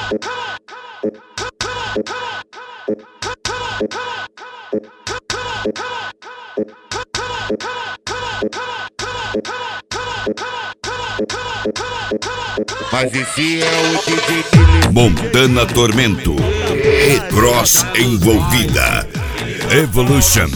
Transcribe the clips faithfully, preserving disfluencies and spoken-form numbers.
Mas esse é o D J Billy. Montana Tormento e Cross envolvida. Evolution.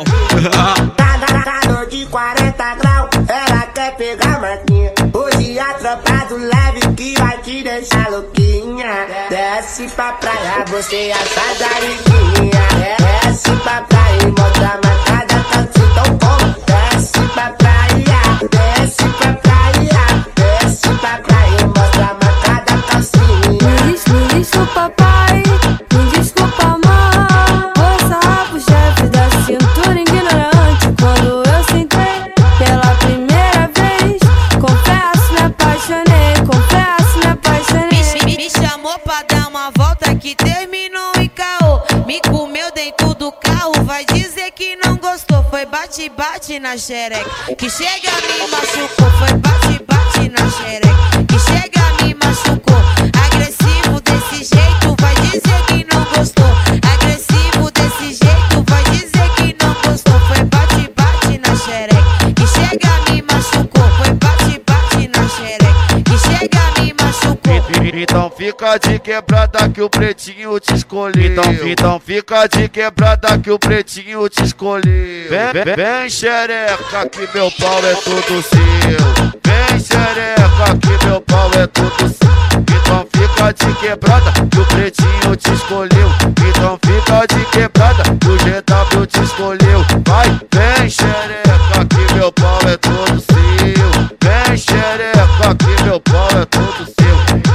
Calor de quarenta graus, ela quer pegar marquinha. Hoje a tropa do leve que vai te deixar louquinha. Desce pra praia, você acha da riguinha. Desce pra praia e mostra a marcada, tá se tão bom. Desce pra praia, desce pra praia, desce pra praia e mostra a marcada calcinha. Me diz, me desculpa pai, me desculpa mãe. Vou sarrar pro chefe da cintura ignorante. Quando eu sentei pela primeira vez, confesso me apaixonei, confesso me apaixonei. Me, me chamou pra dar uma volta que terminou em caô. Me comeu dentro do carro, vai dizer que não gostou. Foi bate, bate na xereca, que chega me machucou. Foi bate, bate na xereca, que chega me machucou. Agressivo desse jeito, vai dizer que não gostou. Agressivo desse jeito, vai dizer que não gostou. Foi bate, bate na xereca, que chega me machucou. Foi bate, bate na xereca, que chega me machucou. Então fica de quebrada que o pretinho te escolheu. Então, então fica de quebrada que o pretinho te escolheu. Vem, vem, vem xereca que meu pau é todo seu. Vem xereca que meu pau é todo seu. Então fica de quebrada que o pretinho te escolheu. Então fica de quebrada que o G W te escolheu. Vai, vem xereca que meu pau é todo seu. Vem xereca que meu pau é todo seu.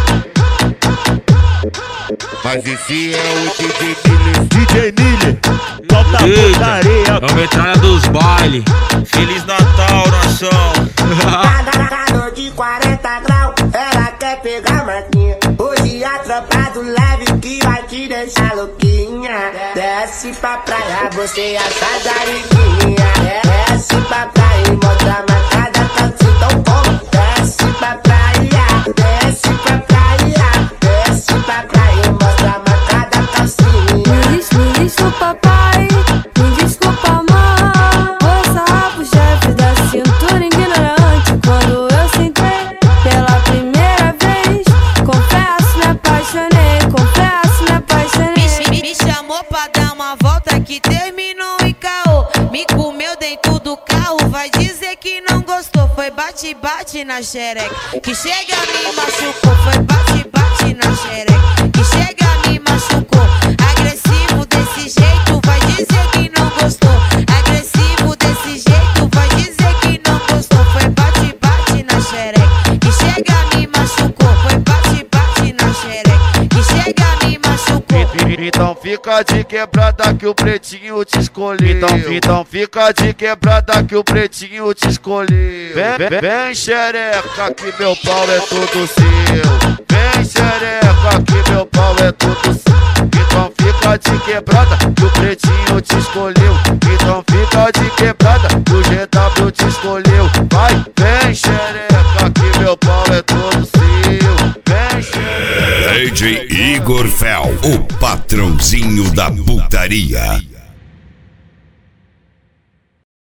Mas esse é o D J Billy. D J Miller, solta a putaria. É o metralha dos bailes. Feliz Natal, nação. Calor de quarenta graus, ela quer pegar marquinha. Hoje a tropa do leve que vai te deixar louquinha. Desce pra praia, você acha da riguinha. Desce pra praia e mostra a marcada, tá se tão bom. Desce pra praia, desce pra praia, desce pra praia e mostra a marcada calcinha. Me diz, me desculpa pai, me desculpa mãe. Vou sarrar pro chefe da cintura ignorante. Quando eu sentei pela primeira vez, confesso me apaixonei, confesso me apaixonei. Me, me chamou pra dar uma volta que terminou em caô. Me comeu dentro do carro, vai dizer que não gostou. Foi bate, bate na xereca, que chega me machucou. Foi bate, bate na xereca, que chega me machucou. Agressivo desse jeito, vai dizer que não gostou. Agressivo desse jeito, vai dizer que não gostou. Foi bate, bate na xereca, que chega me machucou. Foi bate, bate na xereca, que chega me machucou. Então fica de quebrada que o pretinho te escolheu. Então, então fica de quebrada que o pretinho te escolheu. Vem, vem, vem xereca que meu pau é todo seu. Vem xereca que meu pau é todo seu. Então fica de quebrada que o pretinho te escolheu. Então fica de quebrada que o G W te escolheu. Vai, vem xereca que meu pau é todo seu. Vem xereca. D J Igor Fel, o patrãozinho da putaria.